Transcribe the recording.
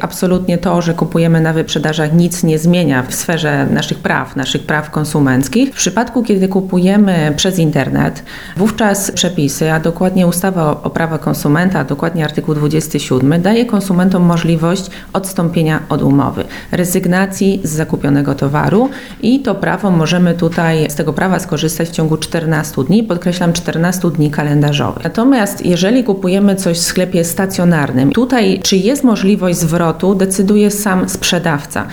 absolutnie to, że kupujemy na wyprzedażach, nic nie zmienia w sferze naszych praw konsumenckich. W przypadku, kiedy kupujemy przez internet, wówczas przepisy, a dokładnie ustawa o prawach konsumenta, a dokładnie artykuł 27, daje konsumentom możliwość odstąpienia od umowy, rezygnacji z zakupionego towaru i to prawo możemy tutaj z tego prawa skorzystać w ciągu 14 dni, podkreślam 14 dni kalendarzowych. Natomiast jeżeli kupujemy coś w sklepie stacjonarnym, tutaj czy jest możliwość zwrotu, decyduje sam sprzedawca.